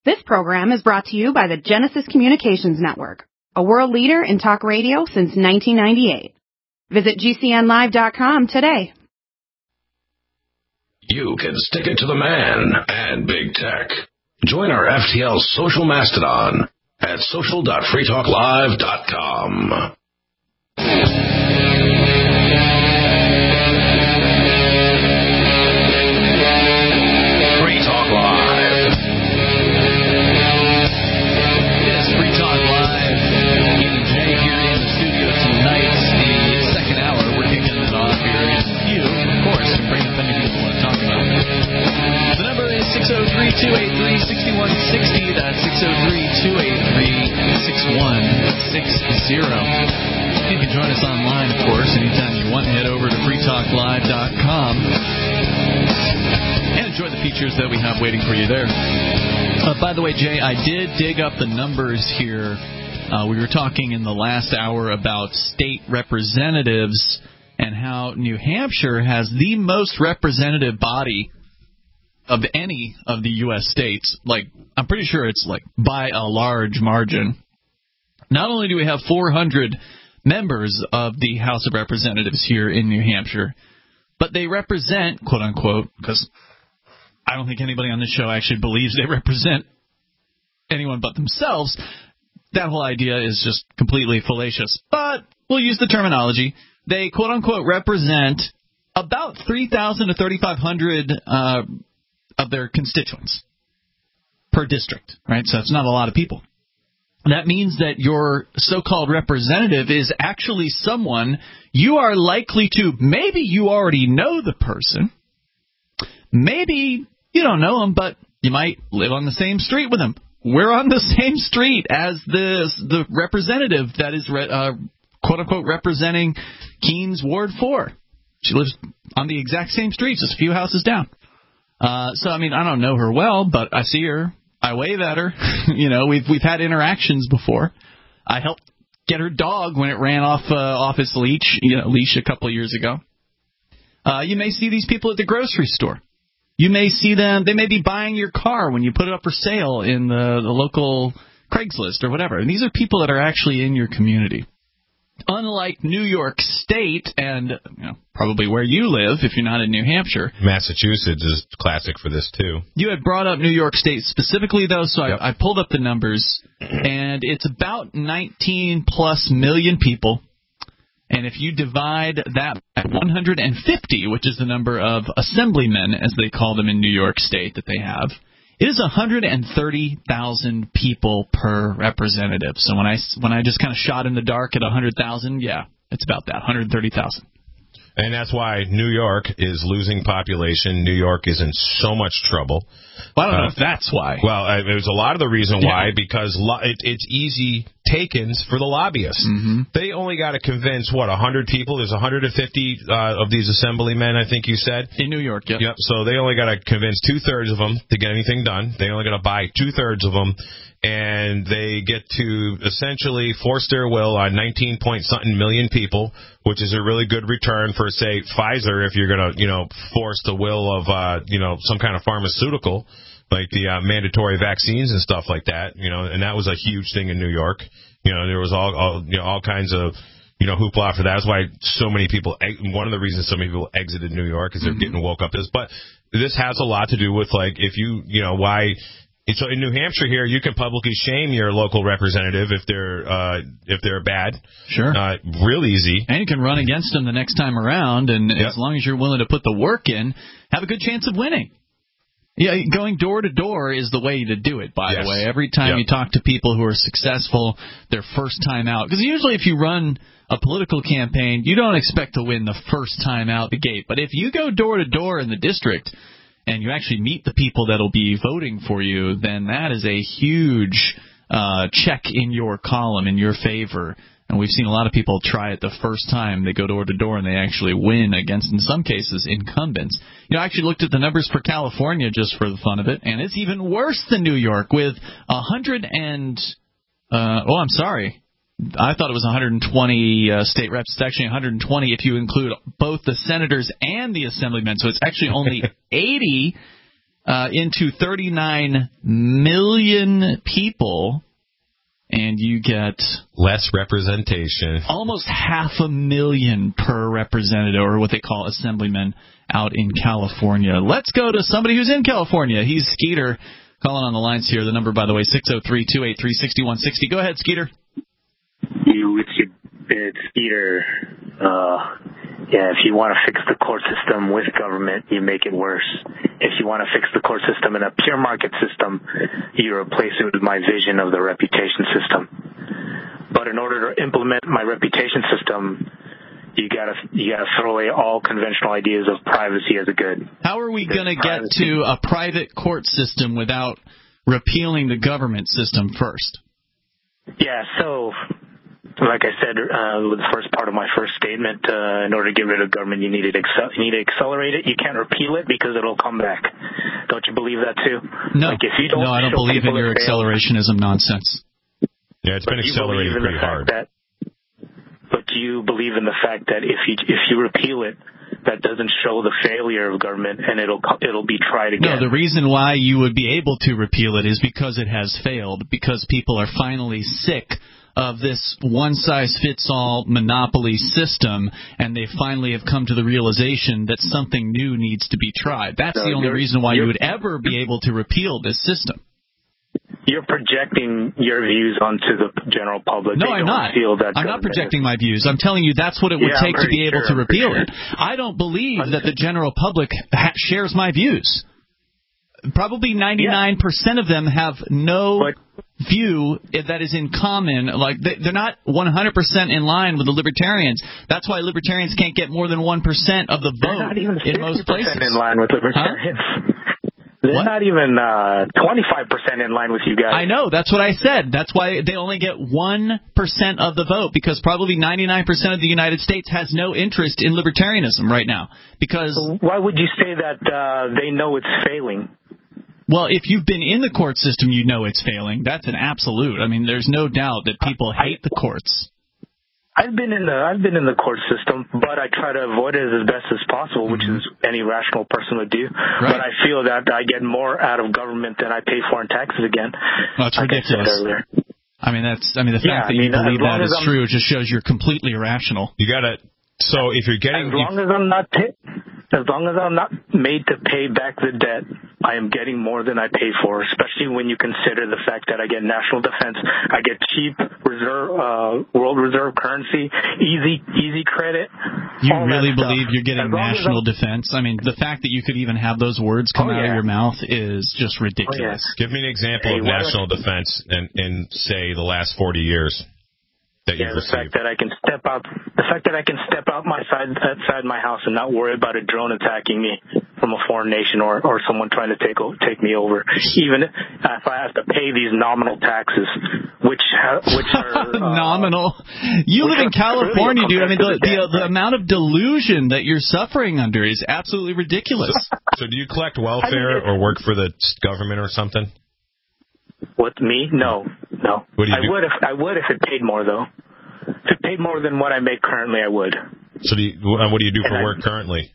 This program is brought to you by the Genesis Communications Network, a world leader in talk radio since 1998. Visit GCNlive.com today. You can stick it to the man and big tech. Join our FTL social mastodon at social.freetalklive.com. The number is 603-283-6160. That's 603-283-6160. You can join us online, of course, anytime you want. Head over to freetalklive.com and enjoy the features that we have waiting for you there. By the way, Jay, I did dig up the numbers here. We were talking in the last hour about state representatives and how New Hampshire has the most representative body of any of the U.S. states. Like, I'm pretty sure it's like by a large margin. Not only do we have 400 members of the House of Representatives here in New Hampshire, but they represent, quote unquote, because I don't think anybody on this show actually believes they represent anyone but themselves. That whole idea is just completely fallacious. But we'll use the terminology. They, quote unquote, represent about 3,000 to 3,500 of their constituents per district, right? So that's not a lot of people. That means that your so-called representative is actually someone you are likely to, maybe you already know the person, maybe you don't know them, but you might live on the same street with them. We're on the same street as the representative that is, quote-unquote, representing Keens Ward 4. She lives on the exact same street, just a few houses down. So, I mean, I don't know her well, but I see her. I wave at her. You know, we've had interactions before. I helped get her dog when it ran off its leash a couple of years ago. You may see these people at the grocery store. You may see them. They may be buying your car when you put it up for sale in the local Craigslist or whatever. And these are people that are actually in your community. Unlike New York State and probably where you live if you're not in New Hampshire. Massachusetts is classic for this, too. You had brought up New York State specifically, though, so yep. I pulled up the numbers, and it's about 19-plus million people. And if you divide that by 150, which is the number of assemblymen, as they call them in New York State that they have, it is 130,000 people per representative. So when I just kind of shot in the dark at 100,000, yeah, it's about that, 130,000. And that's why New York is losing population. New York is in so much trouble. Well, I don't know if that's why. Well, there's a lot of the reason why, because it's easy takings for the lobbyists. Mm-hmm. They only got to convince, 100 people? There's 150 of these assemblymen, I think you said. In New York, yep. Yep, so they only got to convince two-thirds of them to get anything done. They only got to buy two-thirds of them. And they get to essentially force their will on 19-point-something million people, which is a really good return for, say, Pfizer, if you're going to, force the will of, some kind of pharmaceutical, like the mandatory vaccines and stuff like that, and that was a huge thing in New York. There was all kinds of, hoopla for that. That's why so many people, one of the reasons so many people exited New York is they're getting woke up. But this has a lot to do with, like, if why. So in New Hampshire here, you can publicly shame your local representative if they're bad. Sure. Real easy. And you can run against them the next time around, and yep. As long as you're willing to put the work in, have a good chance of winning. Yeah, going door to door is the way to do it, by yes. the way. Every time you talk to people who are successful, their first time out. Because usually if you run a political campaign, you don't expect to win the first time out the gate. But if you go door to door in the district and you actually meet the people that will be voting for you, then that is a huge check in your column in your favor. And we've seen a lot of people try it the first time. They go door to door and they actually win against, in some cases, incumbents. I actually looked at the numbers for California just for the fun of it, and it's even worse than New York with 100 and I'm sorry. I thought it was 120 state reps. It's actually 120 if you include both the senators and the assemblymen. So it's actually only 80 into 39 million people, and you get less representation. Almost 500,000 per representative, or what they call assemblyman, out in California. Let's go to somebody who's in California. He's Skeeter, calling on the lines here. The number, by the way, 603-283-6160. Go ahead, Skeeter. It's Skeeter. If you want to fix the court system with government, you make it worse. If you want to fix the court system in a pure market system, you replace it with my vision of the reputation system. But in order to implement my reputation system, you gotta throw away all conventional ideas of privacy as a good. How are we going to get to a private court system without repealing the government system first? Yeah, so like I said, with the first part of my first statement, in order to get rid of government, you need to accelerate it. You can't repeal it because it'll come back. Don't you believe that too? No, I don't believe in your accelerationism nonsense. Yeah, it's been accelerated pretty hard. But do you believe in the fact that if you repeal it, that doesn't show the failure of government and it'll be tried again? No, the reason why you would be able to repeal it is because it has failed, because people are finally sick of this one-size-fits-all monopoly system, and they finally have come to the realization that something new needs to be tried. That's the only reason why you would ever be able to repeal this system. You're projecting your views onto the general public. No, I'm not. I'm not projecting my views. I'm telling you that's what it would take to be able to repeal it. I don't believe that the general public shares my views. Probably 99% of them have no view that is in common. Like they're not 100% in line with the libertarians. That's why libertarians can't get more than 1% of the vote in most places. In line with libertarians. They're not even 25% in line with you guys. I know. That's what I said. That's why they only get 1% of the vote, because probably 99% of the United States has no interest in libertarianism right now. Because why would you say that they know it's failing? Well, if you've been in the court system, you know it's failing. That's an absolute. I mean, there's no doubt that people hate the courts. I've been in the court system, but I try to avoid it as best as possible, which is any rational person would do. Right. But I feel that I get more out of government than I pay for in taxes again. Well, that's ridiculous. The fact that you believe that is true just shows you're completely irrational. You gotta. So if you're getting, as long as I'm not made to pay back the debt, I am getting more than I pay for, especially when you consider the fact that I get national defense, I get cheap world reserve currency, easy credit. You really believe you're getting national defense? I mean, the fact that you could even have those words come out of your mouth is just ridiculous. Give me an example of national defense in say the last 40 years. The fact that I can step out outside my house and not worry about a drone attacking me from a foreign nation or someone trying to take me over, even if I have to pay these nominal taxes, which are nominal. You live in California, dude. I mean, the amount of delusion that you're suffering under is absolutely ridiculous. So, do you collect welfare or work for the government or something? What, me? No. What do you do? I would if it paid more, though. If it paid more than what I make currently, I would. So what do you do for work currently?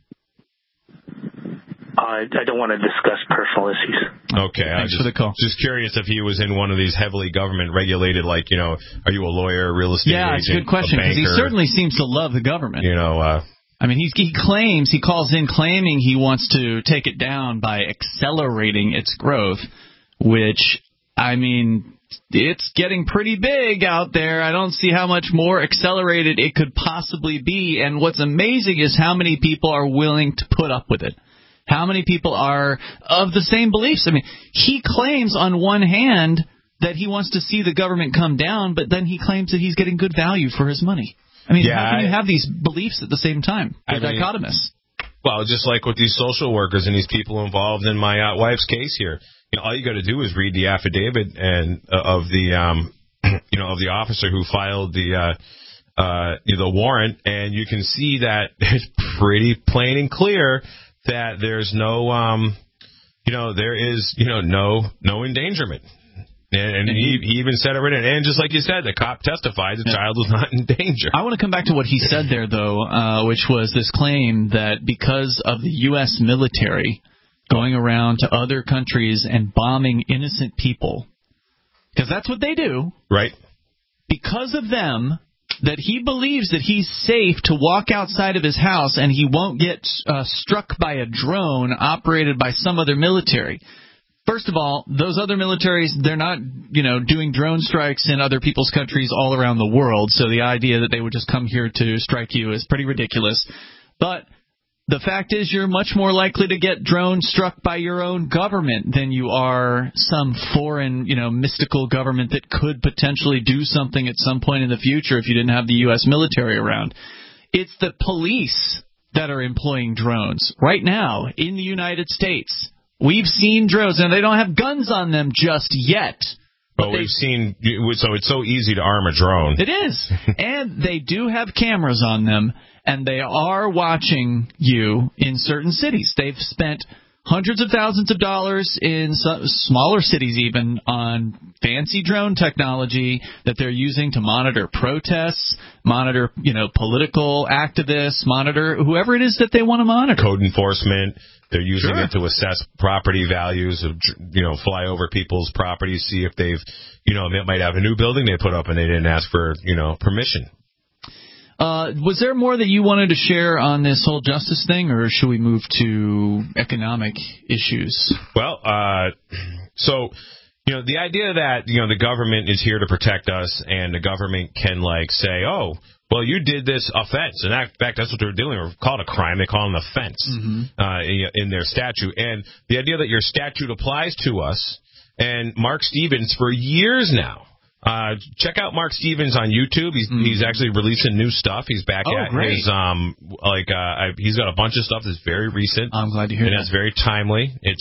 I don't want to discuss personal issues. Okay. Thanks for the call. Just curious if he was in one of these heavily government regulated, like, are you a lawyer, a real estate agent, it's a good question, because he certainly seems to love the government. I mean, he calls in claiming he wants to take it down by accelerating its growth, which, I mean, it's getting pretty big out there. I don't see how much more accelerated it could possibly be. And what's amazing is how many people are willing to put up with it. How many people are of the same beliefs? I mean, he claims on one hand that he wants to see the government come down, but then he claims that he's getting good value for his money. I mean, how can you have these beliefs at the same time? They're dichotomous. Well, just like with these social workers and these people involved in my wife's case here. All you got to do is read the affidavit of the officer who filed the warrant, and you can see that it's pretty plain and clear that there's no no endangerment. And he even said it written. And just like you said, the cop testified the child was not in danger. I want to come back to what he said there, though, which was this claim that because of the U.S. military going around to other countries and bombing innocent people. Because that's what they do. Right. Because of them, that he believes that he's safe to walk outside of his house and he won't get struck by a drone operated by some other military. First of all, those other militaries, they're not, doing drone strikes in other people's countries all around the world. So the idea that they would just come here to strike you is pretty ridiculous. But the fact is you're much more likely to get drone struck by your own government than you are some foreign, mystical government that could potentially do something at some point in the future if you didn't have the U.S. military around. It's the police that are employing drones right now in the United States. We've seen drones, and they don't have guns on them just yet. But we've seen, so it's so easy to arm a drone. It is. And they do have cameras on them, and they are watching you in certain cities. They've spent hundreds of thousands of dollars in smaller cities even on fancy drone technology that they're using to monitor protests, monitor, political activists, monitor whoever it is that they want to monitor. Code enforcement. They're using it to assess property values of, fly over people's properties, see if they've, they might have a new building they put up and they didn't ask for, permission. Was there more that you wanted to share on this whole justice thing, or should we move to economic issues? Well, so, the idea that, the government is here to protect us and the government can, say, oh, well, you did this offense. And in fact, that's what they're doing. They call it a crime. They call it an offense in their statute. And the idea that your statute applies to us, and Mark Stevens, for years now, check out Mark Stevens on YouTube. He's actually releasing new stuff. He's back at great. his, he's got a bunch of stuff that's very recent. I'm glad to hear that. And that's very timely. It's,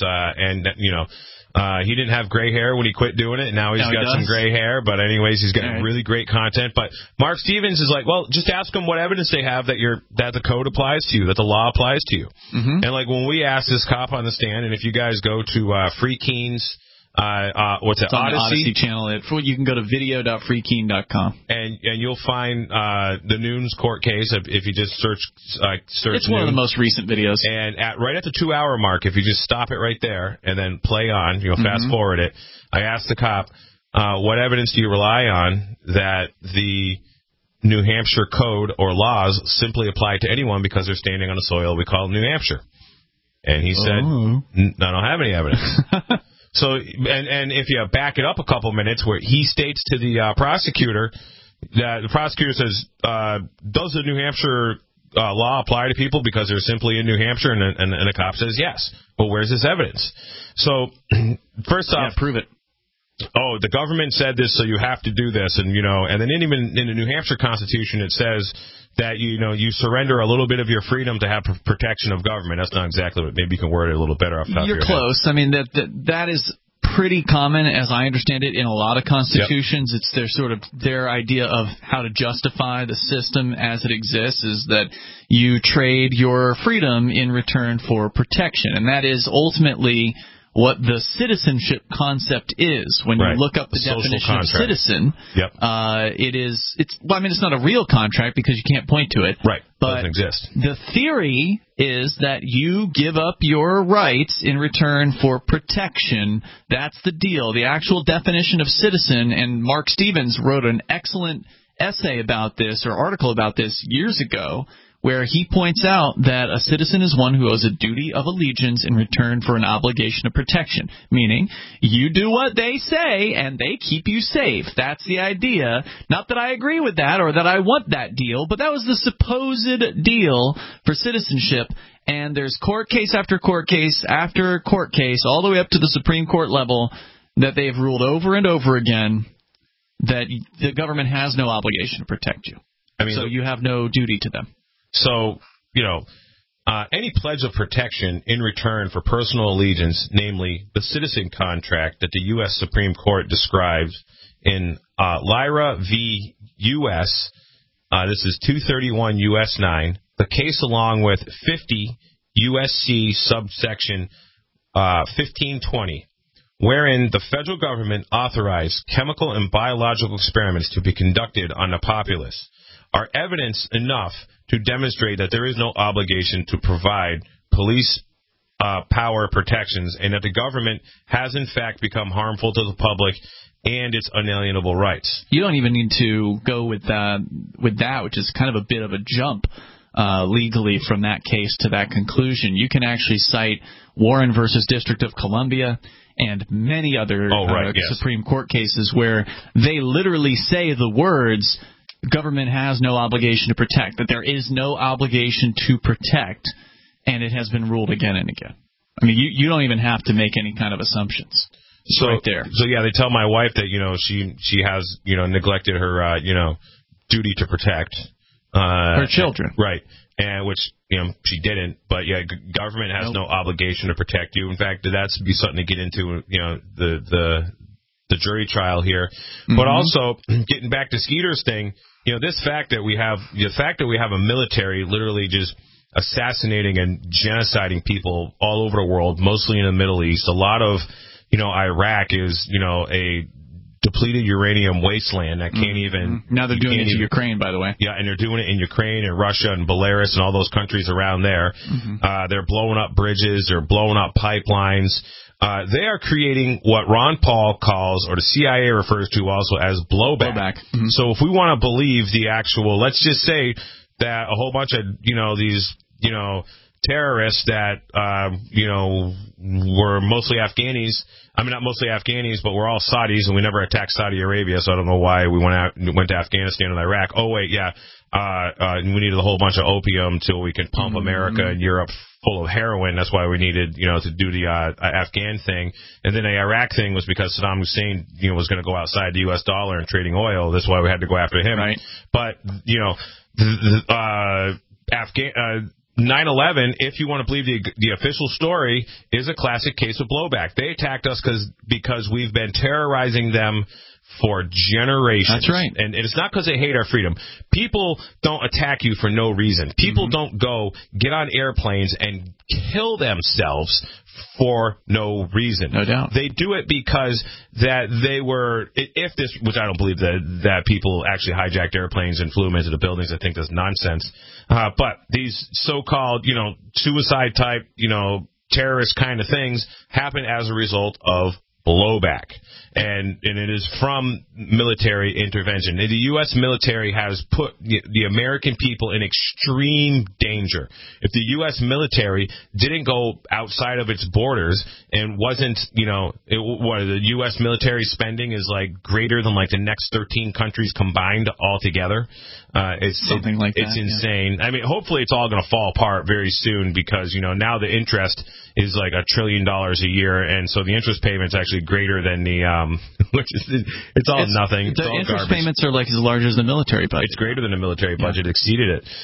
he didn't have gray hair when he quit doing it, and now he's got some gray hair. But anyways, he's got really great content. But Mark Stevens is like, well, just ask them what evidence they have that the code applies to you, that the law applies to you. And when we asked this cop on the stand, and if you guys go to Free Keens, what's that? Odyssey channel. You can go to video.freekeen.com, and you'll find the Nunes court case if you just search. It's one of the most recent videos. And right at the 2-hour mark, if you just stop it right there and then play on, fast forward it. I asked the cop, what evidence do you rely on that the New Hampshire code or laws simply apply to anyone because they're standing on a soil we call New Hampshire? And he said, I don't have any evidence. So, and if you back it up a couple minutes, where he states to the prosecutor that the prosecutor says, does the New Hampshire law apply to people because they're simply in New Hampshire? And the cop says yes. Well, where's this evidence? So, first off, prove it. Oh, the government said this, so you have to do this, and and then even in the New Hampshire Constitution, it says that you surrender a little bit of your freedom to have protection of government. That's not exactly what. Maybe you can word it a little better off the top of your head. You're close. I mean, that is pretty common, as I understand it, in a lot of constitutions. Yep. It's their idea of how to justify the system as it exists is that you trade your freedom in return for protection, and that is ultimately what the citizenship concept is. When you look up the definition of citizen, it's not a real contract because you can't point to it. Right. But doesn't exist. The theory is that you give up your rights in return for protection. That's the deal. The actual definition of citizen, and Mark Stevens wrote an excellent essay about this, or article about this years ago, where he points out that a citizen is one who owes a duty of allegiance in return for an obligation of protection, meaning you do what they say and they keep you safe. That's the idea. Not that I agree with that or that I want that deal, but that was the supposed deal for citizenship. And there's court case after court case after court case, all the way up to the Supreme Court level, that they've ruled over and over again that the government has no obligation to protect you. So you have no duty to them. So, any pledge of protection in return for personal allegiance, namely the citizen contract that the U.S. Supreme Court describes in Lyra v. U.S., this is 231 U.S. 9, the case along with 50 U.S.C. subsection 1520, wherein the federal government authorized chemical and biological experiments to be conducted on the populace, are evidence enough to demonstrate that there is no obligation to provide police power protections, and that the government has in fact become harmful to the public and its unalienable rights. You don't even need to go with that, which is kind of a bit of a jump legally from that case to that conclusion. You can actually cite Warren versus District of Columbia and many other Supreme Court cases where they literally say the words, government has no obligation to protect, that there is no obligation to protect, and it has been ruled again and again. I mean, you don't even have to make any kind of assumptions. So, right there. So yeah, they tell my wife that, she has, neglected her, duty to protect her children. Right. And which, she didn't. But yeah, government has no obligation to protect you. In fact, that's be something to get into, the jury trial here. Mm-hmm. But also, getting back to Skeeter's thing, the fact that we have a military literally just assassinating and genociding people all over the world, mostly in the Middle East. A lot of, Iraq is, a depleted uranium wasteland that can't even... Now they're doing it in Ukraine, by the way. Yeah, and they're doing it in Ukraine and Russia and Belarus and all those countries around there. Mm-hmm. They're blowing up bridges. They're blowing up pipelines. They are creating what Ron Paul calls, or the CIA refers to also as blowback. Mm-hmm. So if we want to believe the actual... Let's just say that a whole bunch of, these, terrorists that, were mostly Afghanis. I mean, not mostly Afghanis, but we're all Saudis, and we never attacked Saudi Arabia, so I don't know why we went to Afghanistan and Iraq. Oh, wait, yeah. We needed a whole bunch of opium till we could pump America and Europe full of heroin. That's why we needed, to do the Afghan thing. And then the Iraq thing was because Saddam Hussein, was going to go outside the U.S. dollar and trading oil. That's why we had to go after him. Right. But, 9/11, if you want to believe the official story, is a classic case of blowback. They attacked us because we've been terrorizing them for generations. That's right. And it's not because they hate our freedom. People don't attack you for no reason. People don't go get on airplanes and kill themselves for no reason. No doubt. They do it because that they were, which I don't believe that people actually hijacked airplanes and flew them into the buildings. I think that's nonsense. But these so-called, suicide type, terrorist kind of things happen as a result of blowback. And it is from military intervention. The U.S. military has put the American people in extreme danger. If the U.S. military didn't go outside of its borders and wasn't, the U.S. military spending is like greater than like the next 13 countries combined altogether. It's something like that. It's insane. Yeah. I mean, hopefully it's all going to fall apart very soon because, now the interest is like $1 trillion a year. And so the interest payment's actually greater than the, it's all nothing. The interest payments are like as large as the military budget. It's greater than the military budget, exceeded it.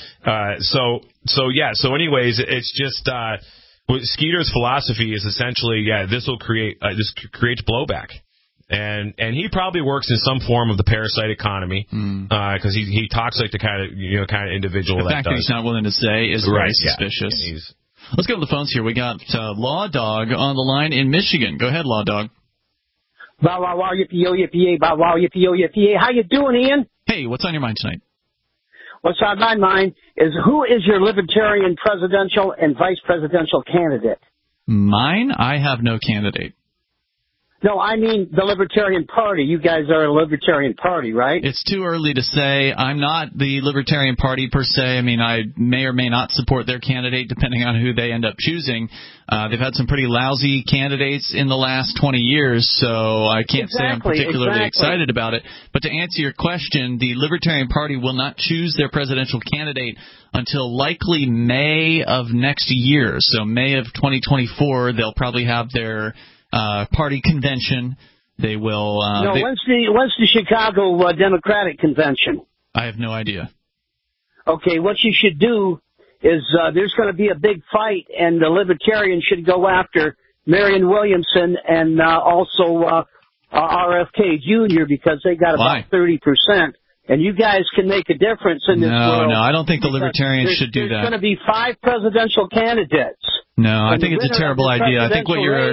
So anyways, it's just Skeeter's philosophy is essentially, this will this creates blowback. And he probably works in some form of the parasite economy because he talks like the kind of individual the fact that he's not willing to say is very suspicious. Yeah. Let's go to the phones here. We got Law Dog on the line in Michigan. Go ahead, Law Dog. Bow, wow, wow, yippee-yo, yippee-yay, bow, wow, yippee-yo, yippee-yay. How you doing, Ian? Hey, what's on your mind tonight? What's on my mind is who is your libertarian presidential and vice presidential candidate? Mine? I have no candidate. No, I mean the Libertarian Party. You guys are a Libertarian Party, right? It's too early to say. I'm not the Libertarian Party per se. I mean, I may or may not support their candidate depending on who they end up choosing. They've had some pretty lousy candidates in the last 20 years, so I can't say I'm particularly excited about it. But to answer your question, the Libertarian Party will not choose their presidential candidate until likely May of next year. So May of 2024, they'll probably have their party convention. They will. When's the Chicago Democratic Convention? I have no idea. Okay, what you should do is there's going to be a big fight, and the Libertarians should go after Marianne Williamson and also RFK Jr. because they got about 30%. And you guys can make a difference in this world. No, I don't think the Libertarians should do that. There's going to be 5 presidential candidates. No, I think it's a terrible idea. I think what you're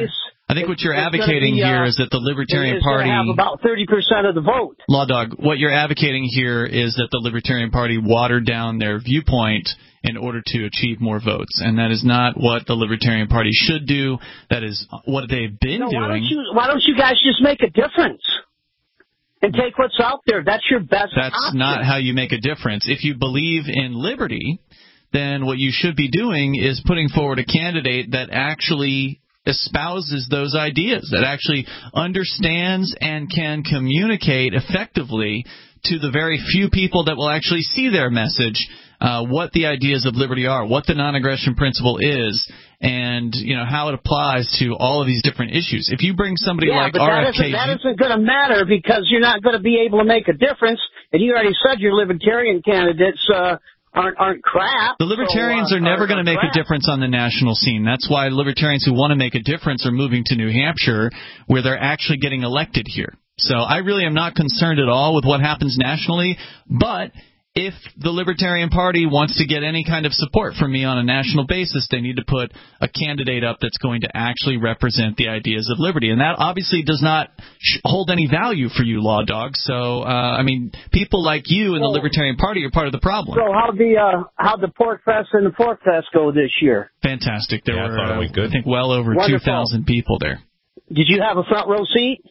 I think what you're advocating here is that the Libertarian Party have about 30% of the vote. Law Dog, what you're advocating here is that the Libertarian Party watered down their viewpoint in order to achieve more votes, and that is not what the Libertarian Party should do. That is what they've been doing. Why don't you guys just make a difference and take what's out there? That's your best That's option. not how you make a difference. If you believe in liberty, then what you should be doing is putting forward a candidate that actually espouses those ideas, that actually understands and can communicate effectively to the very few people that will actually see their message what the ideas of liberty are, what the non-aggression principle is, and how it applies to all of these different issues. If you bring somebody like RFK, that isn't going to matter because you're not going to be able to make a difference. And you already said your libertarian candidates aren't crap. The libertarians are never going to make a difference on the national scene. That's why libertarians who want to make a difference are moving to New Hampshire, where they're actually getting elected here. So I really am not concerned at all with what happens nationally, but if the Libertarian Party wants to get any kind of support from me on a national basis, they need to put a candidate up that's going to actually represent the ideas of liberty. And that obviously does not hold any value for you, Law Dog. So, people like you in the Libertarian Party are part of the problem. So how'd the Pork Fest and the Pork Fest go this year? Fantastic. There were, I thought it went good. I think, well over 2,000 people there. Did you have a front row seat?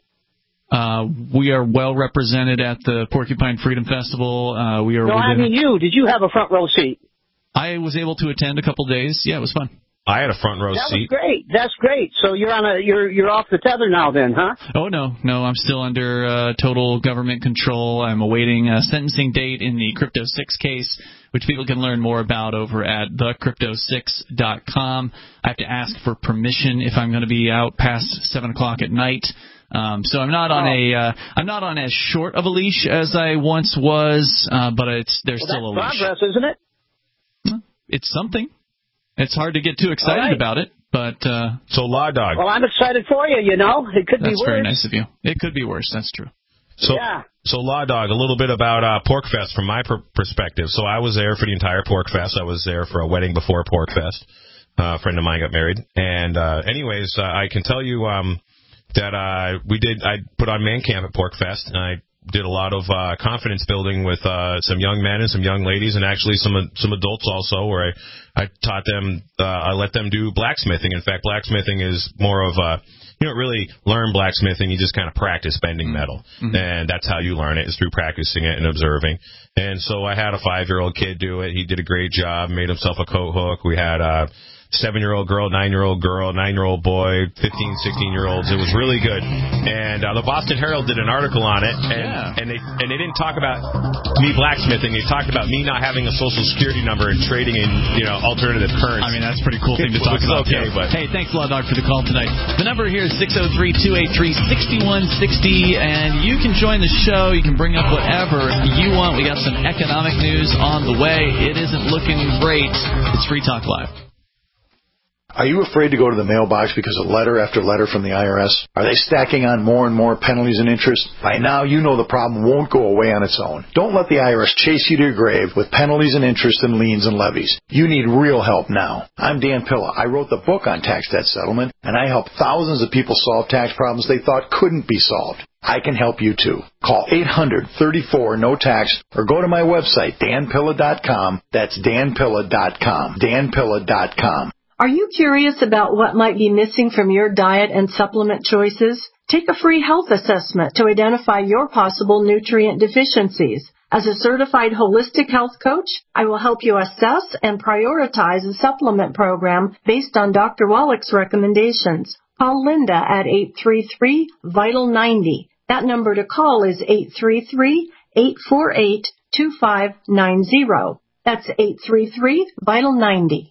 We are well represented at the Porcupine Freedom Festival. I mean you. Did you have a front row seat? I was able to attend a couple days. Yeah, it was fun. I had a front row seat. That's great. So you're off the tether now then, huh? Oh, no, I'm still under total government control. I'm awaiting a sentencing date in the Crypto 6 case, which people can learn more about over at thecrypto6.com. I have to ask for permission if I'm going to be out past 7 o'clock at night. So I'm not on as short of a leash as I once was, but there's still a leash. That's progress, isn't it? It's something. It's hard to get too excited about it, but so Law Dog. Well, I'm excited for you. It could be worse. That's very nice of you. It could be worse. That's true. So Law Dog, a little bit about Pork Fest from my perspective. So I was there for the entire Pork Fest. I was there for a wedding before Pork Fest. A friend of mine got married, and anyways, I can tell you that I put on Man Camp at Pork Fest, and I did a lot of confidence building with some young men and some young ladies, and actually some adults also, where I taught them, I let them do blacksmithing. In fact, blacksmithing is more of you don't really learn blacksmithing, you just kind of practice bending metal. Mm-hmm. And that's how you learn it, is through practicing it and observing. And so I had a 5-year-old kid do it. He did a great job, made himself a coat hook. We had 7-year-old girl, 9-year-old girl, 9-year-old boy, 15, 16-year-olds. It was really good. And the Boston Herald did an article on it, and they didn't talk about me blacksmithing. They talked about me not having a Social Security number and trading in alternative currency. I mean, that's a pretty cool thing to talk about. Okay, but hey, thanks, Law Dog, for the call tonight. The number here is 603-283-6160, and you can join the show. You can bring up whatever you want. We got some economic news on the way. It isn't looking great. It's Free Talk Live. Are you afraid to go to the mailbox because of letter after letter from the IRS? Are they stacking on more and more penalties and interest? By now, you know the problem won't go away on its own. Don't let the IRS chase you to your grave with penalties and interest and liens and levies. You need real help now. I'm Dan Pilla. I wrote the book on tax debt settlement, and I help thousands of people solve tax problems they thought couldn't be solved. I can help you too. Call 800-34-NO-TAX or go to my website, danpilla.com. That's danpilla.com. danpilla.com. Are you curious about what might be missing from your diet and supplement choices? Take a free health assessment to identify your possible nutrient deficiencies. As a certified holistic health coach, I will help you assess and prioritize a supplement program based on Dr. Wallach's recommendations. Call Linda at 833-VITAL-90. That number to call is 833-848-2590. That's 833-VITAL-90.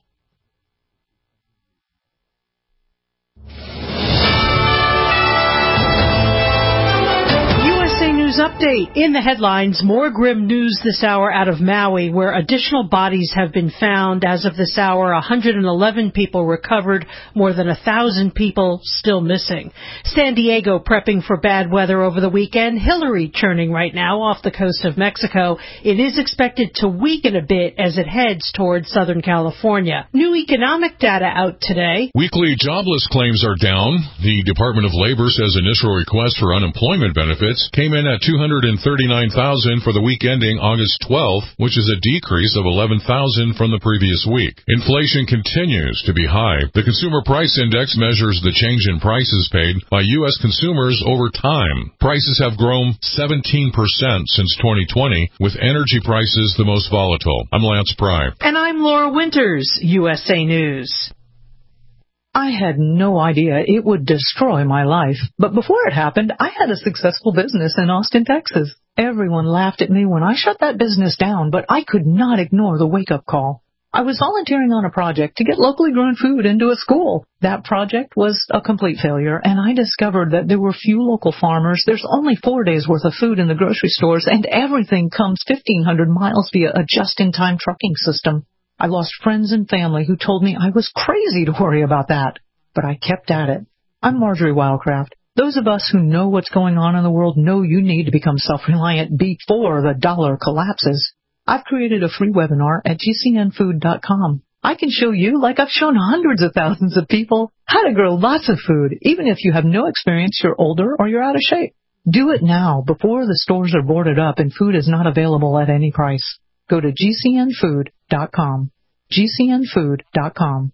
News Update. In the headlines, more grim news this hour out of Maui, where additional bodies have been found. As of this hour, 111 people recovered, more than 1,000 people still missing. San Diego prepping for bad weather over the weekend. Hillary churning right now off the coast of Mexico. It is expected to weaken a bit as it heads towards Southern California. New economic data out today. Weekly jobless claims are down. The Department of Labor says initial requests for unemployment benefits came in at 239,000 for the week ending August 12th, which is a decrease of 11,000 from the previous week. Inflation continues to be high. The Consumer Price Index measures the change in prices paid by U.S. consumers over time. Prices have grown 17% since 2020, with energy prices the most volatile. I'm Lance Pry. And I'm Laura Winters, USA News. I had no idea it would destroy my life. But before it happened, I had a successful business in Austin, Texas. Everyone laughed at me when I shut that business down, but I could not ignore the wake-up call. I was volunteering on a project to get locally grown food into a school. That project was a complete failure, and I discovered that there were few local farmers. There's only 4 days' worth of food in the grocery stores, and everything comes 1,500 miles via a just-in-time trucking system. I lost friends and family who told me I was crazy to worry about that. But I kept at it. I'm Marjorie Wildcraft. Those of us who know what's going on in the world know you need to become self-reliant before the dollar collapses. I've created a free webinar at gcnfood.com. I can show you, like I've shown hundreds of thousands of people, how to grow lots of food, even if you have no experience, you're older, or you're out of shape. Do it now, before the stores are boarded up and food is not available at any price. Go to gcnfood.com. gcnfood.com.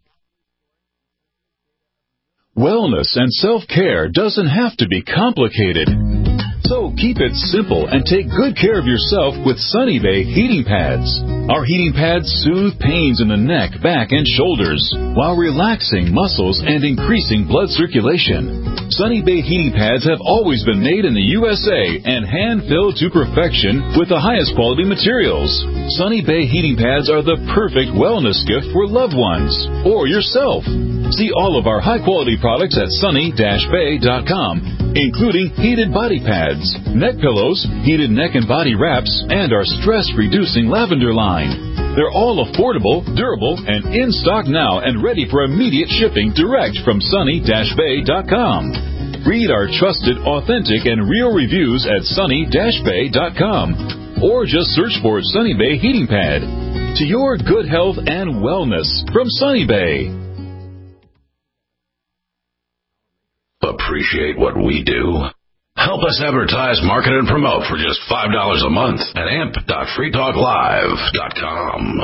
Wellness and self-care doesn't have to be complicated. So keep it simple and take good care of yourself with Sunny Bay heating pads. Our heating pads soothe pains in the neck, back, and shoulders while relaxing muscles and increasing blood circulation. Sunny Bay heating pads have always been made in the USA and hand-filled to perfection with the highest quality materials. Sunny Bay heating pads are the perfect wellness gift for loved ones or yourself. See all of our high-quality products at sunny-bay.com, including heated body pads, neck pillows, heated neck and body wraps, and our stress-reducing lavender line. They're all affordable, durable, and in stock now and ready for immediate shipping direct from sunny-bay.com. Read our trusted, authentic, and real reviews at sunny-bay.com, or just search for Sunny Bay Heating Pad. To your good health and wellness from Sunny Bay. Appreciate what we do? Help us advertise, market, and promote for just $5 a month at amp.freetalklive.com.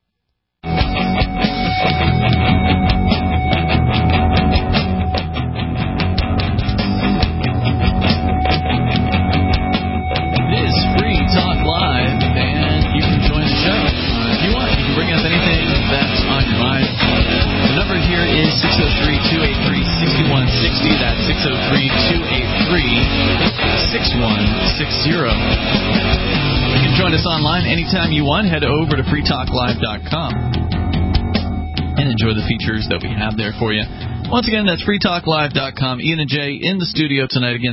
It is Free Talk Live, and you can join the show if you want. You can bring up anything that's on your mind. The number here is 603-283-6160. That's 603-283-6160. You can join us online anytime you want. Head over to freetalklive.com and enjoy the features that we have there for you. Once again, that's freetalklive.com. Ian and Jay in the studio tonight. Again,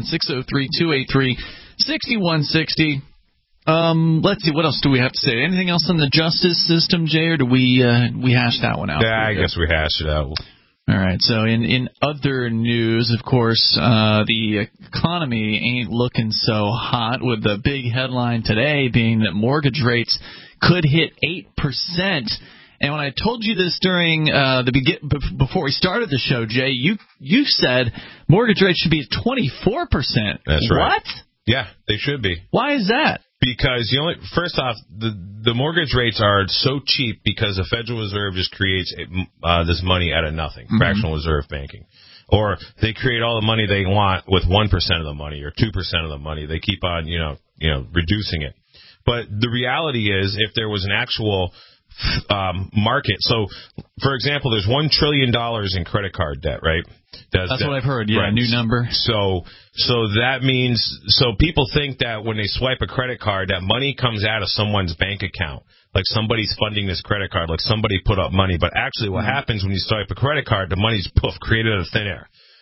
603-283-6160. Let's see, what else do we have to say? Anything else on the justice system, Jay, or do we hash that one out? Yeah, I guess we hashed it out. All right, so in other news, of course, the economy ain't looking so hot, with the big headline today being that mortgage rates could hit 8%. And when I told you this during before we started the show, Jay, you said mortgage rates should be at 24%. That's right. What? Yeah, they should be. Why is that? Because first off, the mortgage rates are so cheap because the Federal Reserve just creates this money out of nothing, fractional reserve banking. Or they create all the money they want with 1% of the money or 2% of the money. They keep on, reducing it. But the reality is, if there was an actual market, so for example, there's $1 trillion in credit card debt, right? That's what I've heard. Yeah, right. New number. So that means, people think that when they swipe a credit card, that money comes out of someone's bank account, like somebody's funding this credit card, like somebody put up money. But actually, what happens when you swipe a credit card, the money's created out of thin air.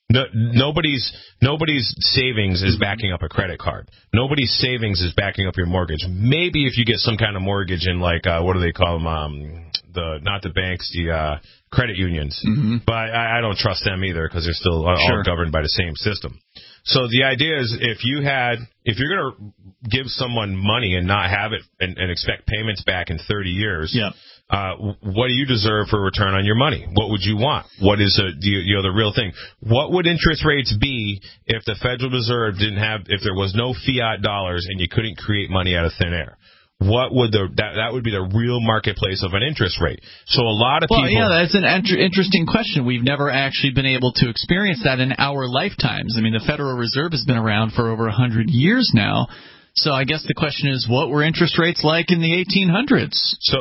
Nobody's savings is backing up a credit card. Nobody's savings is backing up your mortgage. Maybe if you get some kind of mortgage in, like, what do they call them? Not the banks, the credit unions. Mm-hmm. But I don't trust them either because they're still all governed by the same system. So the idea is if you're going to give someone money and not have it and expect payments back in 30 years, what do you deserve for return on your money? What would you want? What is the real thing? What would interest rates be if the Federal Reserve if there was no fiat dollars and you couldn't create money out of thin air? What would that would be the real marketplace of an interest rate? So a lot of people. Well, yeah, that's an interesting question. We've never actually been able to experience that in our lifetimes. I mean, the Federal Reserve has been around for over 100 years now. So I guess the question is, what were interest rates like in the 1800s?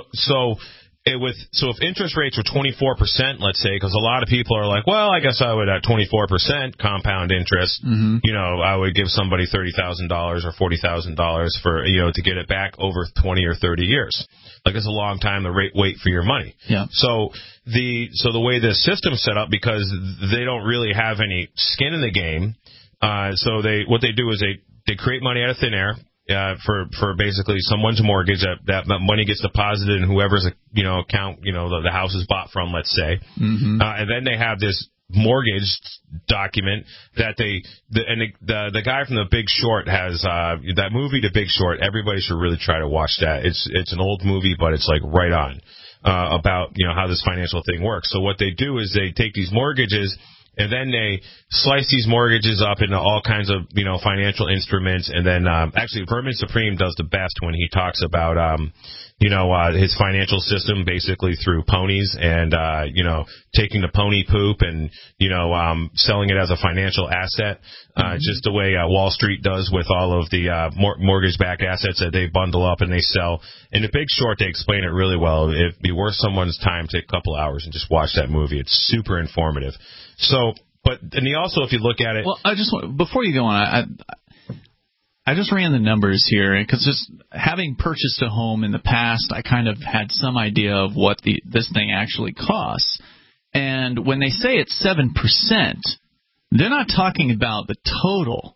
So if interest rates were 24%, let's say, because a lot of people are like, well, I guess I would at 24% compound interest, I would give somebody $30,000 or $40,000 for, to get it back over 20 or 30 years. Like, it's a long time to wait for your money. Yeah. So the way the system's set up, because they don't really have any skin in the game, so what they do is they create money out of thin air. For basically someone's mortgage, that money gets deposited in whoever's account the house is bought from, let's say, and then they have this mortgage document that the guy from The Big Short has that movie, The Big Short. Everybody should really try to watch that. It's an old movie, but it's like right on about how this financial thing works. So what they do is they take these mortgages. And then they slice these mortgages up into all kinds of, financial instruments. And then, actually, Vermin Supreme does the best when he talks about, his financial system basically through ponies and, taking the pony poop and, selling it as a financial asset, just the way Wall Street does with all of the mortgage-backed assets that they bundle up and they sell. In The Big Short, they explain it really well. It'd be worth someone's time to take a couple hours and just watch that movie. It's super informative. So, if you look at it. Well, before you go on, I just ran the numbers here because just having purchased a home in the past, I kind of had some idea of what this thing actually costs. And when they say it's 7%, they're not talking about the total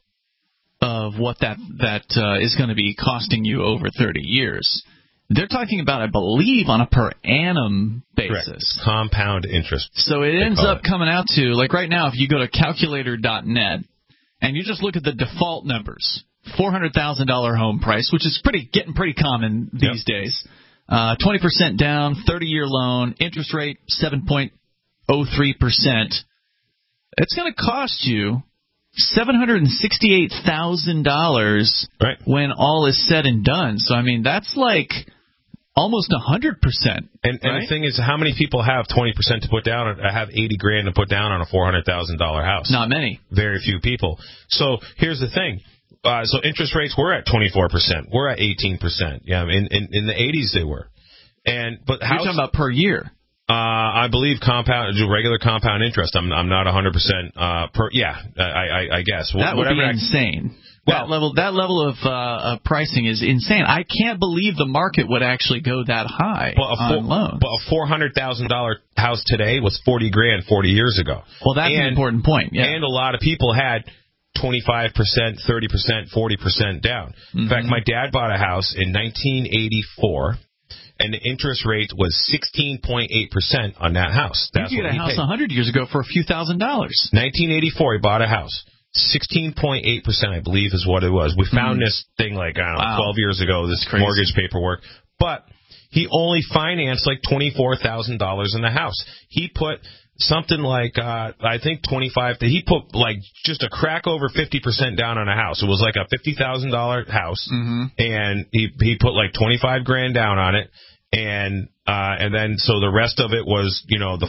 of what that is going to be costing you over 30 years. They're talking about, I believe, on a per annum basis. Correct. Compound interest. So it ends up coming out to, like right now, if you go to calculator.net and you just look at the default numbers, $400,000 home price, which is getting pretty common these days, 20% down, 30-year loan, interest rate 7.03%. It's going to cost you $768,000 when all is said and done. So, I mean, that's like almost 100%. And the thing is, how many people have 20% to put down? Have $80,000 to put down on a $400,000 house? Not many. Very few people. So here's the thing. So interest rates were at 24%. We're at 18%. Yeah, in the 80s they were. You're talking about per year. I believe regular compound interest. I'm not 100% per. Yeah, I guess that would be insane. Well, that level of pricing is insane. I can't believe the market would actually go that high on loans. But a $400,000 house today was $40,000 40 years ago. Well, that's an important point. Yeah. And a lot of people had 25%, 30%, 40% down. In fact, my dad bought a house in 1984. And the interest rate was 16.8% on that house. That's you could get a house 100 years ago for a few $1,000s. 1984, he bought a house. 16.8%, I believe, is what it was. We found this thing 12 years ago, this mortgage paperwork. But he only financed like $24,000 in the house. He put something like, I think 25, he put like just a crack over 50% down on a house. It was like a $50,000 house. And he put like $25,000 down on it. And then, so the rest of it was, the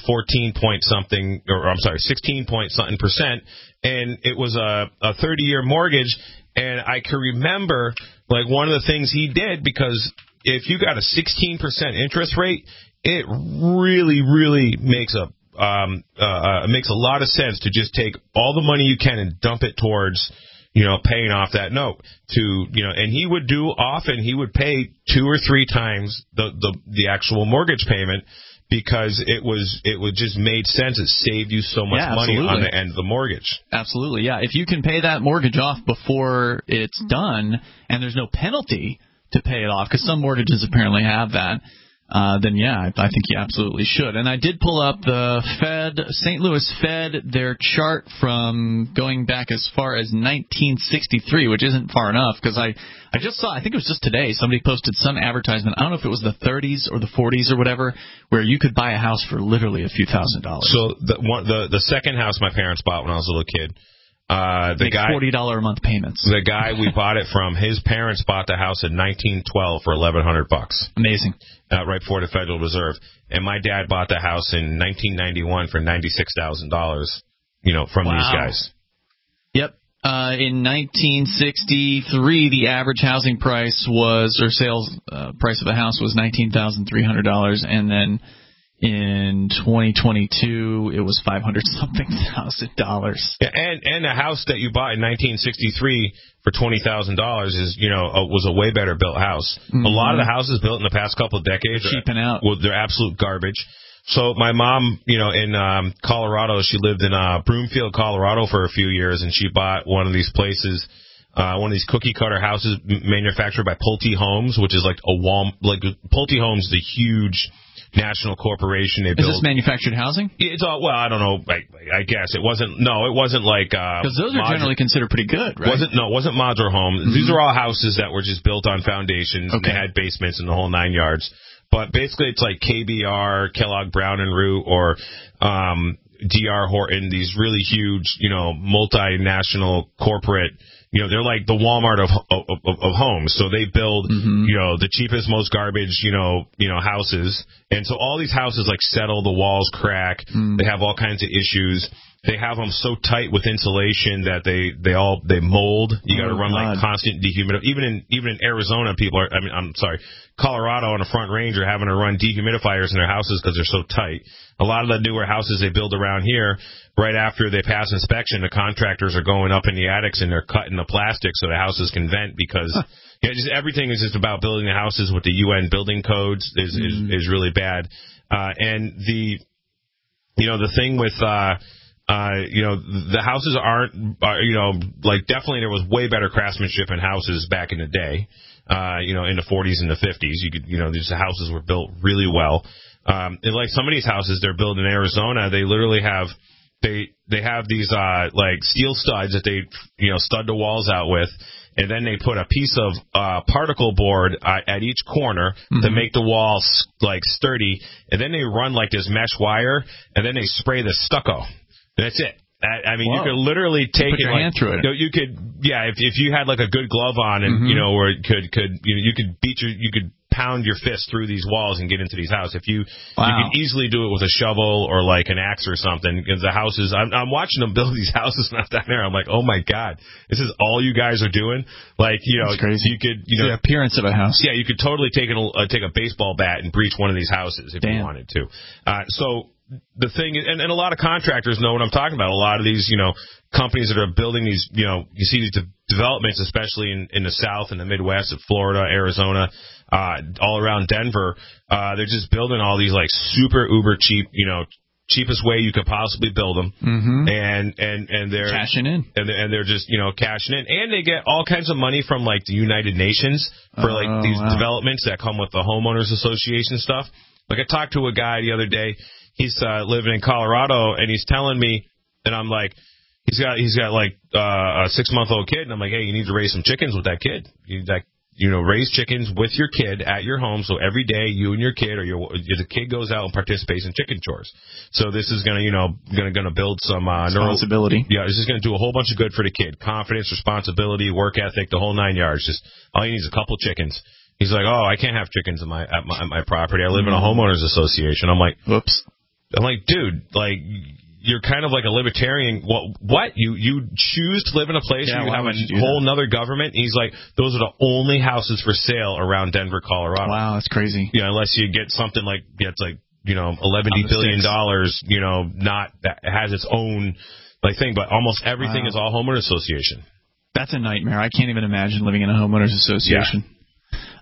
16 point something percent. And it was a 30-year mortgage. And I can remember, like, one of the things he did, because if you got a 16% interest rate, it really, really makes a lot of sense to just take all the money you can and dump it towards, paying off that note and he would pay 2 or 3 times the actual mortgage payment, because it just made sense. It saved you so much money on the end of the mortgage. Absolutely, yeah. If you can pay that mortgage off before it's done, and there's no penalty to pay it off, because some mortgages apparently have that, then yeah, I think you absolutely should. And I did pull up the St. Louis Fed, their chart from going back as far as 1963, which isn't far enough, because I just saw, I think it was just today, somebody posted some advertisement, I don't know if it was the 30s or the 40s or whatever, where you could buy a house for literally a few $1,000s. So the second house my parents bought when I was a little kid, the guy $40 a month payments. The guy we bought it from, his parents bought the house in 1912 for $1,100. Amazing. Right before the Federal Reserve. And my dad bought the house in 1991 for $96,000, from these guys. Yep. In 1963, the average housing price sales price of a house was $19,300, and then in 2022, it was $500-something thousand. Yeah, and a house that you bought in 1963 for $20,000 is, was a way better built house. Mm-hmm. A lot of the houses built in the past couple of decades are cheaping out. Well, they're absolute garbage. So my mom, in Colorado, she lived in Broomfield, Colorado for a few years, and she bought one of these places, one of these cookie cutter houses manufactured by Pulte Homes, which is like Pulte Homes is a huge national corporation. Is this manufactured housing? It's all, well, I don't know. I guess it wasn't. No, it wasn't like because those are generally considered pretty good, right? It wasn't modular homes. Mm-hmm. These are all houses that were just built on foundations. Okay. And they had basements in the whole 9 yards. But basically, it's like KBR, Kellogg Brown and Root, or D.R. Horton. These really huge, multinational corporate. They're like the Walmart of homes. So they build, the cheapest, most garbage, houses. And so all these houses settle, the walls crack. They have all kinds of issues. They have them so tight with insulation that they mold. You got to run constant dehumidifier. Even in Arizona, Colorado on the Front Range are having to run dehumidifiers in their houses because they're so tight. A lot of the newer houses they build around here, right after they pass inspection, the contractors are going up in the attics and they're cutting the plastic so the houses can vent because everything is just about building the houses with the UN building codes is really bad. And the thing with the houses aren't definitely there was way better craftsmanship in houses back in the day. In the 40s and the 50s, these houses were built really well. And like some of these houses they're built in Arizona, they literally have they have these steel studs that they stud the walls out with, and then they put a piece of particle board at each corner to make the walls sturdy, and then they run this mesh wire, and then they spray the stucco. That's it. I mean, you could literally take your hand through it. You could, if you had a good glove on, and or you could pound your fist through these walls and get into these houses. You could easily do it with a shovel or an axe or something. Because the houses, I'm watching them build these houses not down there. I'm like, oh my god, this is all you guys are doing. That's crazy. You could, the appearance of a house. Yeah, you could totally take a baseball bat and breach one of these houses if you wanted to. So. The thing is, and a lot of contractors know what I'm talking about. A lot of these, companies that are building these, you see these developments, especially in the South and the Midwest of Florida, Arizona, all around Denver. They're just building all these super uber cheap, cheapest way you could possibly build them. Mm-hmm. And they're cashing in. And they're just, cashing in. And they get all kinds of money from the United Nations for these developments that come with the homeowners association stuff. I talked to a guy the other day. He's living in Colorado, and he's telling me, and I'm like, he's got a 6-month-old kid, and I'm like, hey, you need to raise some chickens with that kid. Raise chickens with your kid at your home, so every day you and your kid the kid goes out and participates in chicken chores. So this is gonna build some responsibility. It's just gonna do a whole bunch of good for the kid. Confidence, responsibility, work ethic, the whole 9 yards. Just all you need is a couple chickens. He's like, oh, I can't have chickens at my property. I live in a homeowners association. I'm like, whoops. I'm like, dude, you're kind of like a libertarian. What? You choose to live in a place where you have a whole nother government? And he's like, those are the only houses for sale around Denver, Colorado. Wow, that's crazy. Unless you get something $11 billion, that has its own thing. But almost everything is all homeowners association. That's a nightmare. I can't even imagine living in a homeowners association. Yeah.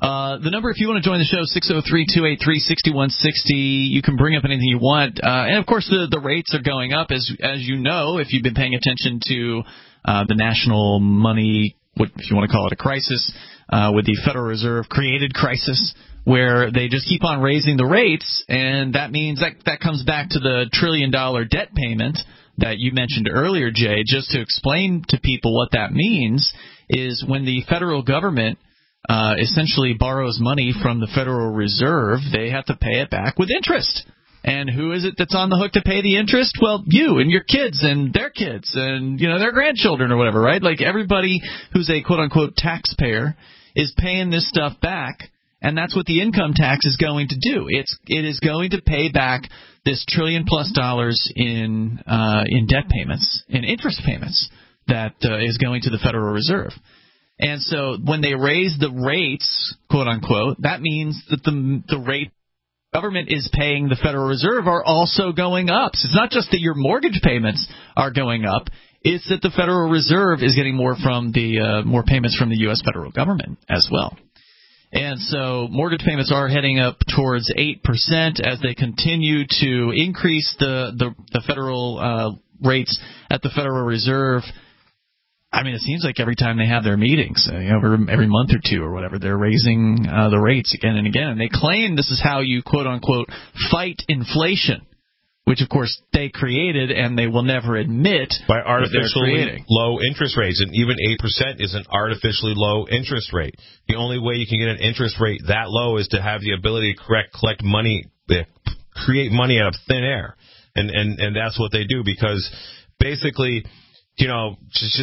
The number, if you want to join the show, 603-283-6160. You can bring up anything you want. And, of course, the rates are going up, as you know, if you've been paying attention to the national money, if you want to call it a crisis, with the Federal Reserve created crisis, where they just keep on raising the rates, and that means that comes back to the $1 trillion debt payment that you mentioned earlier, Jay. Just to explain to people what that means is when the federal government essentially borrows money from the Federal Reserve, they have to pay it back with interest. And who is it that's on the hook to pay the interest? Well, you and your kids and their kids and, their grandchildren or whatever, right? Like everybody who's a quote-unquote taxpayer is paying this stuff back. And that's what the income tax is going to do. It is going to pay back this $1 trillion+ in debt payments, in interest payments that is going to the Federal Reserve. And so when they raise the rates, quote unquote, that means that the rate government is paying the Federal Reserve are also going up. So it's not just that your mortgage payments are going up. It's that the Federal Reserve is getting more payments from the U.S. federal government as well. And so mortgage payments are heading up towards 8% as they continue to increase the federal rates at the Federal Reserve. I mean, it seems like every time they have their meetings, every month or two or whatever, they're raising the rates again and again. And they claim this is how you, quote-unquote, fight inflation, which, of course, they created and they will never admit by artificially low interest rates. And even 8% is an artificially low interest rate. The only way you can get an interest rate that low is to have the ability to collect money, create money out of thin air. And that's what they do, because basically, the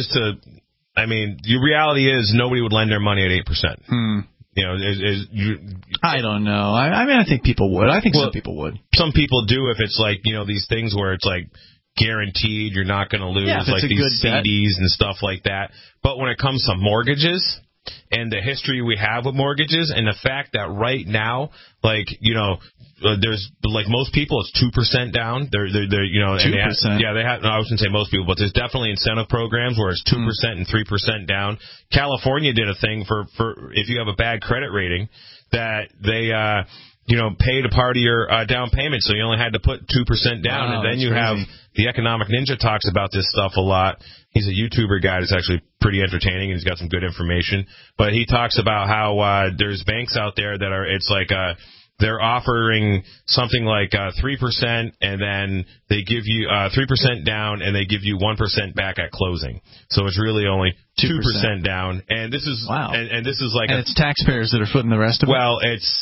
reality is nobody would lend their money at 8%. I don't know. I think people would. I think some people would. Some people do if it's like, these things where it's like guaranteed you're not going to lose, like these CDs and stuff like that. But when it comes to mortgages and the history we have with mortgages and the fact that right now, there's like most people, it's 2% down. They're 2%. They have. No, I was going to say most people, but there's definitely incentive programs where it's 2% and 3% down. California did a thing for if you have a bad credit rating that they paid a part of your down payment, so you only had to put 2% down. Wow, and then you have the Economic Ninja talks about this stuff a lot. He's a YouTuber guy that's actually pretty entertaining, and he's got some good information. But he talks about how there's banks out there that are, it's like they're offering something like 3%, and then they give you 3% down, and they give you 1% back at closing. So it's really only 2% down. And this is and this is like, and it's taxpayers that are footing the rest of it. Well,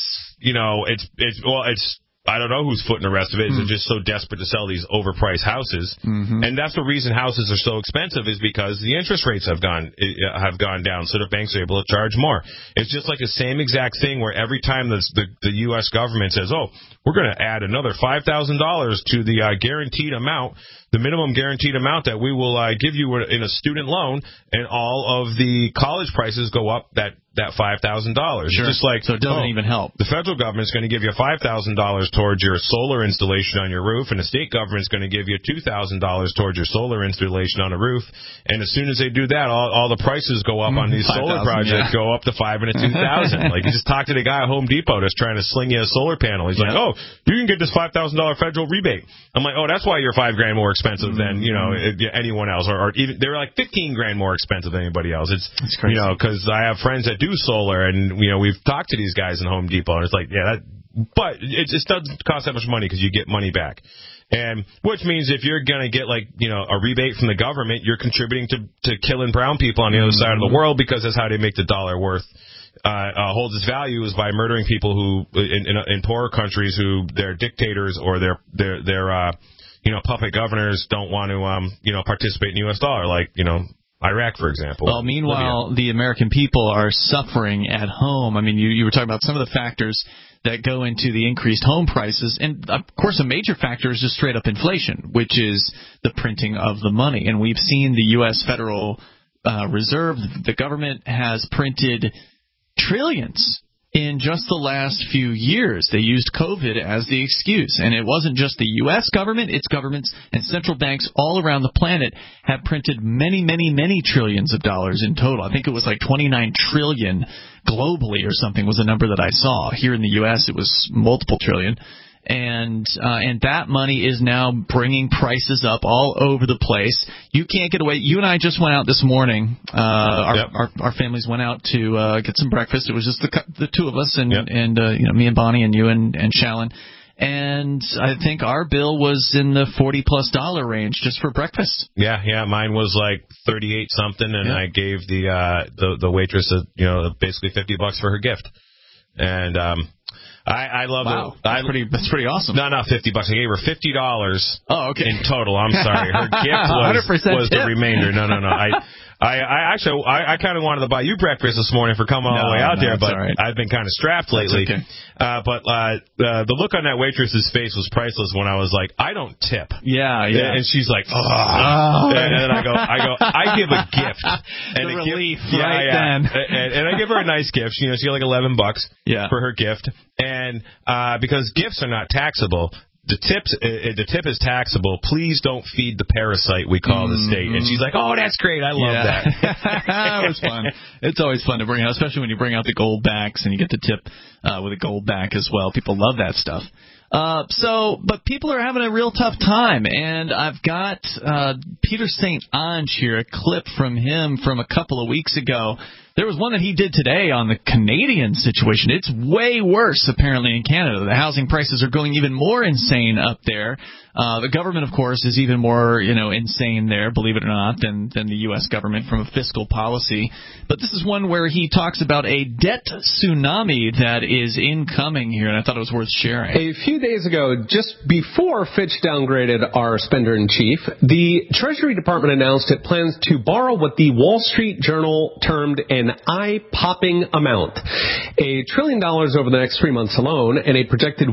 it's I don't know who's footing the rest of it. They're just so desperate to sell these overpriced houses, and that's the reason houses are so expensive, is because the interest rates have gone down, so the banks are able to charge more. It's just like the same exact thing where every time the U.S. government says, "Oh, we're going to add another $5,000 to the guaranteed amount." The minimum guaranteed amount that we will give you in a student loan, and all of the college prices go up that $5,000. Sure. Just like, so it doesn't even help. The federal government's going to give you $5,000 towards your solar installation on your roof, and the state government's going to give you $2,000 towards your solar installation on a roof. And as soon as they do that, all the prices go up on these solar projects, go up to $5,000 and $2,000. Like, you just talk to the guy at Home Depot that's trying to sling you a solar panel. He's like, "Oh, you can get this $5,000 federal rebate." I'm like, "Oh, that's why you're $5,000 more expensive than anyone else, or even they're like $15,000 more expensive than anybody else." It's crazy. Because I have friends that do solar, and we've talked to these guys in Home Depot, and it's like, but it doesn't cost that much money because you get money back. And which means if you're going to get a rebate from the government, you're contributing to killing brown people on the other side of the world, because that's how they make the dollar worth. Holds its value, is by murdering people who in poorer countries who their dictators or their puppet governors don't want to participate in the U.S. dollar, like Iraq, for example. Well, meanwhile, the American people are suffering at home. I mean, you were talking about some of the factors that go into the increased home prices. And, of course, a major factor is just straight-up inflation, which is the printing of the money. And we've seen the U.S. Federal Reserve, the government has printed trillions in just the last few years. They used COVID as the excuse. And it wasn't just the U.S. government. Its governments and central banks all around the planet have printed many, many, many trillions of dollars in total. I think it was like 29 trillion globally or something was the number that I saw. Here in the U.S., it was multiple trillion. And that money is now bringing prices up all over the place. You can't get away. You and I just went out this morning. Our families went out to get some breakfast. It was just the two of us, and me and Bonnie and you and Shallon. And I think our bill was in the $40+ range just for breakfast. Yeah, mine was like 38 something, and I gave the waitress basically $50 for her gift. And I love it. That's pretty awesome. No, $50. I gave her $50. Oh, okay. In total. I'm sorry. Her gift was the remainder. No. I kind of wanted to buy you breakfast this morning for coming all the way out there, but right. I've been kind of strapped lately. Okay. But the look on that waitress's face was priceless when I was like, I don't tip. Yeah. And she's like, oh. And then I go, I give a gift. And the relief then. And I give her a nice gift. She got like $11 for her gift. And because gifts are not taxable, the tip is taxable. Please don't feed the parasite we call the state. And she's like, oh, that's great. I love that. It was fun. It's always fun to bring out, especially when you bring out the gold backs and you get the tip with a gold back as well. People love that stuff. But people are having a real tough time, and I've got Peter St. Onge here, a clip from him from a couple of weeks ago. There was one that he did today on the Canadian situation. It's way worse, apparently, in Canada. The housing prices are going even more insane up there. The government, of course, is even more, insane there, believe it or not, than the U.S. government from a fiscal policy. But this is one where he talks about a debt tsunami that is incoming here, and I thought it was worth sharing. A few days ago, just before Fitch downgraded our spender-in-chief, the Treasury Department announced it plans to borrow what the Wall Street Journal termed an eye-popping amount, $1 trillion over the next 3 months alone, and a projected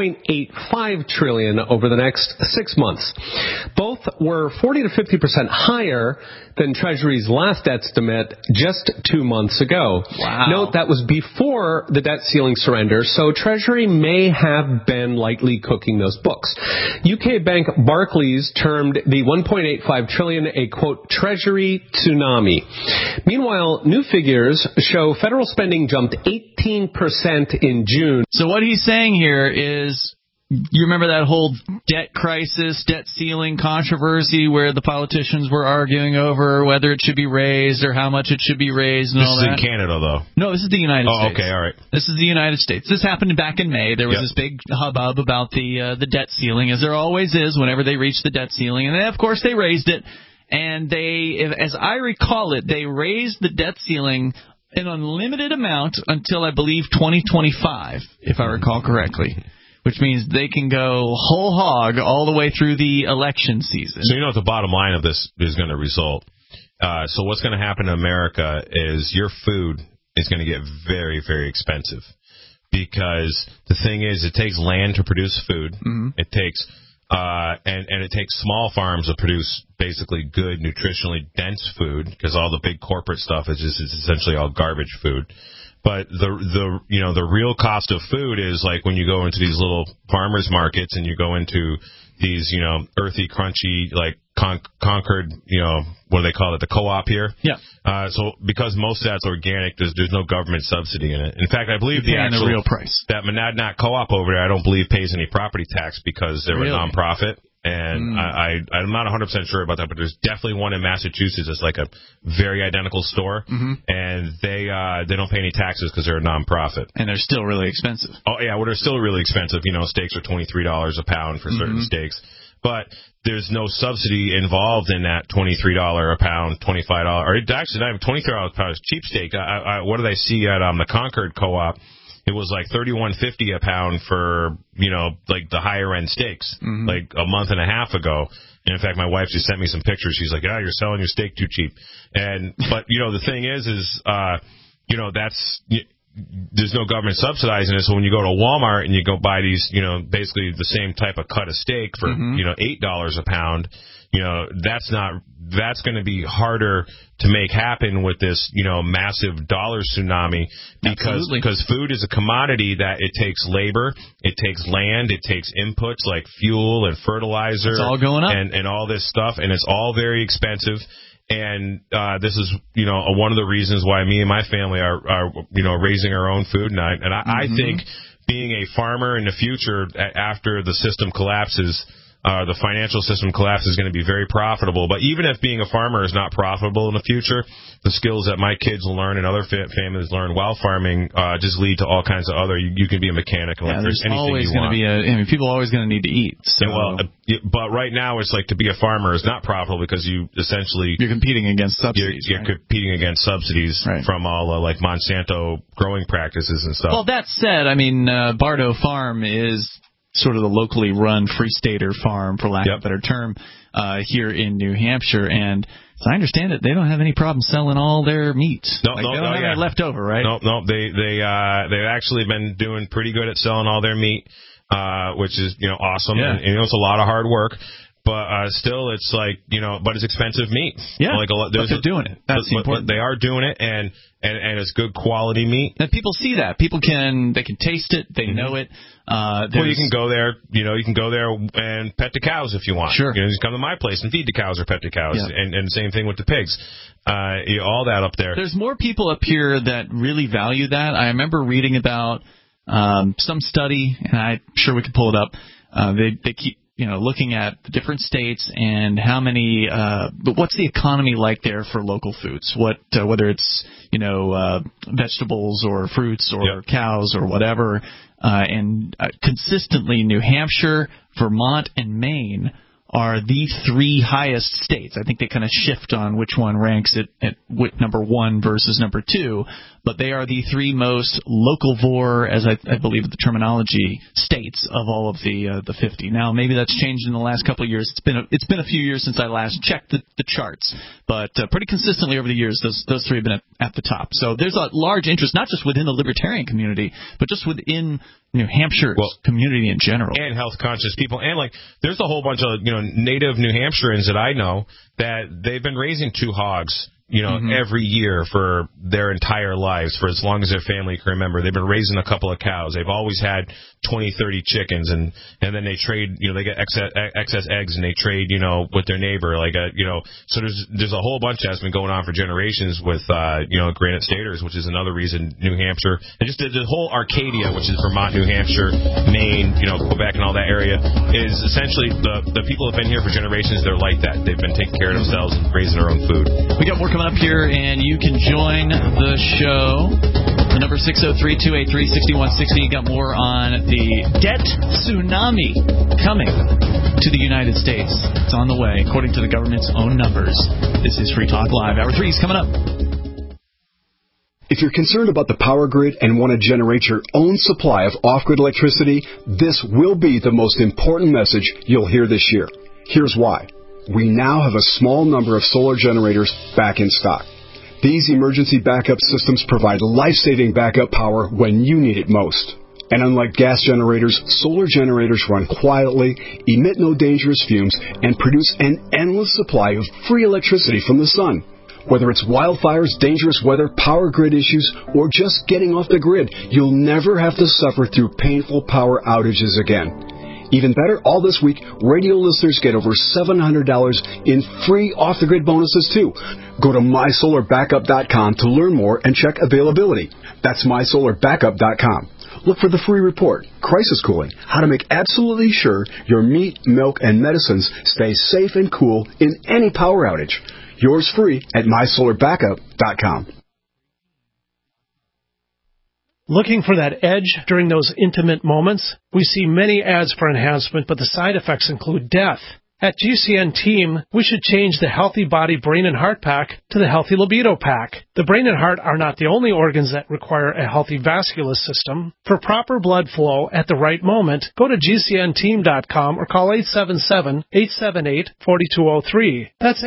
$1.85 trillion over the next 6 months. Both were 40 to 50% higher than Treasury's last estimate just 2 months ago. Wow. Note that was before the debt ceiling surrender, so Treasury may have been lightly cooking those books. UK bank Barclays termed the $1.85 trillion a, quote, Treasury tsunami. Meanwhile, new figures show federal spending jumped 18% in June. So what he's saying here is, you remember that whole debt crisis, debt ceiling controversy where the politicians were arguing over whether it should be raised or how much it should be raised and all that? This is in Canada, though. No, this is the United States. Oh, okay, all right. This is the United States. This happened back in May. There was this big hubbub about the debt ceiling, as there always is whenever they reach the debt ceiling. And then, of course, they raised it. And they, as I recall it, they raised the debt ceiling an unlimited amount until, I believe, 2025, if I recall correctly. Which means they can go whole hog all the way through the election season. So you know what the bottom line of this is going to result. So what's going to happen in America is your food is going to get very, very expensive. Because the thing is, it takes land to produce food. Mm-hmm. It takes and it takes small farms to produce basically good, nutritionally dense food, because all the big corporate stuff is essentially all garbage food. But the real cost of food is like when you go into these little farmers markets and you go into these, earthy, crunchy, like Concord, what do they call it, the co-op here? Yeah. So because most of that's organic, there's no government subsidy in it. In fact, I believe the real price. That Monadnock co-op over there, I don't believe pays any property tax because they're a nonprofit. And I'm not 100% sure about that, but there's definitely one in Massachusetts that's like a very identical store, and they don't pay any taxes because they're a nonprofit. And they're still really expensive. Oh yeah, well they're still really expensive. Steaks are $23 a pound for certain steaks, but there's no subsidy involved in that $23 a pound, $25, or actually not even $23 a pound is cheap steak. What did I see at the Concord Co-op? It was like $31.50 a pound for, like the higher end steaks, like a month and a half ago. And in fact, my wife just sent me some pictures. She's like, you're selling your steak too cheap. But the thing is, that's, there's no government subsidizing it. So when you go to Walmart and you go buy these, basically the same type of cut of steak for, $8 a pound, that's going to be harder to make happen with this, massive dollar tsunami because food is a commodity that it takes labor, it takes land, it takes inputs like fuel and fertilizer. It's all going up. And all this stuff, and it's all very expensive. And this is, one of the reasons why me and my family are raising our own food. And I think being a farmer in the future, after the system collapses, the financial system collapse is going to be very profitable. But even if being a farmer is not profitable in the future, the skills that my kids will learn and other families learn while farming just lead to all kinds of other. You can be a mechanic, electrician, anything you want. People are always going to need to eat. So. But right now it's like to be a farmer is not profitable because you're competing against subsidies. You're competing against subsidies from all like Monsanto growing practices and stuff. Well, that said, Bardo Farm is sort of the locally run Free Stater farm, for lack of a better term, here in New Hampshire. And as I understand it, they don't have any problem selling all their meat. They don't have any left over, right? No. They've actually been doing pretty good at selling all their meat, which is awesome. Yeah. And it's a lot of hard work. But still, it's like, but it's expensive meat. Yeah, but they're doing it. That's important. But they are doing it, and it's good quality meat. And people see that. People can taste it. They know it. You can go there. You can go there and pet the cows if you want. Sure. You can come to my place and feed the cows or pet the cows. Yeah. And same thing with the pigs. All that up there. There's more people up here that really value that. I remember reading about some study, and I'm sure we could pull it up. They keep looking at the different states and how many, but what's the economy like there for local foods? Whether it's, vegetables or fruits or cows or whatever. And consistently New Hampshire, Vermont, and Maine are the three highest states. I think they kind of shift on which one ranks at number one versus number two, but they are the three most localvore, as I believe the terminology, states of all of the 50. Now, maybe that's changed in the last couple of years. It's been a few years since I last checked the charts, but pretty consistently over the years, those three have been at the top. So there's a large interest, not just within the libertarian community, but just within New Hampshire's community in general. And health-conscious people. And, there's a whole bunch of, native New Hampshireans that I know that they've been raising 2 hogs, every year for their entire lives, for as long as their family can remember. They've been raising a couple of cows. They've always had 20, 30 chickens, and then they trade, they get excess eggs, and they trade, with their neighbor. So there's a whole bunch that's been going on for generations with, Granite Staters, which is another reason New Hampshire, and just the whole Arcadia, which is Vermont, New Hampshire, Maine, Quebec, and all that area, is essentially the people who have been here for generations. They're like that. They've been taking care of themselves and raising their own food. We got more coming up here, and you can join the show. The number 603-283-6160. You got more on the debt tsunami coming to the United States. It's on the way, according to the government's own numbers. This is Free Talk Live. Hour 3 is coming up. If you're concerned about the power grid and want to generate your own supply of off-grid electricity, this will be the most important message you'll hear this year. Here's why. We now have a small number of solar generators back in stock. These emergency backup systems provide life-saving backup power when you need it most. And unlike gas generators, solar generators run quietly, emit no dangerous fumes, and produce an endless supply of free electricity from the sun. Whether it's wildfires, dangerous weather, power grid issues, or just getting off the grid, you'll never have to suffer through painful power outages again. Even better, all this week, radio listeners get over $700 in free off-the-grid bonuses, too. Go to mysolarbackup.com to learn more and check availability. That's mysolarbackup.com. Look for the free report, Crisis Cooling, how to make absolutely sure your meat, milk, and medicines stay safe and cool in any power outage. Yours free at mysolarbackup.com. Looking for that edge during those intimate moments? We see many ads for enhancement, but the side effects include death. At GCN Team, we should change the Healthy Body, Brain, and Heart Pack to the Healthy Libido Pack. The brain and heart are not the only organs that require a healthy vascular system. For proper blood flow at the right moment, go to GCNteam.com or call 877-878-4203. That's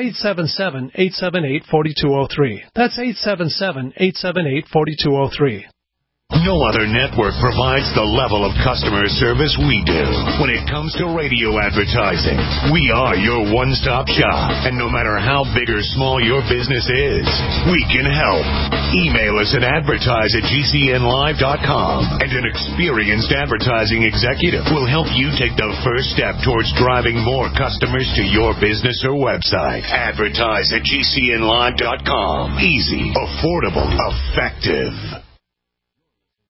877-878-4203. That's 877-878-4203. No other network provides the level of customer service we do. When it comes to radio advertising, we are your one-stop shop. And no matter how big or small your business is, we can help. Email us at advertise@gcnlive.com, and an experienced advertising executive will help you take the first step towards driving more customers to your business or website. Advertise@gcnlive.com. Easy, affordable, effective.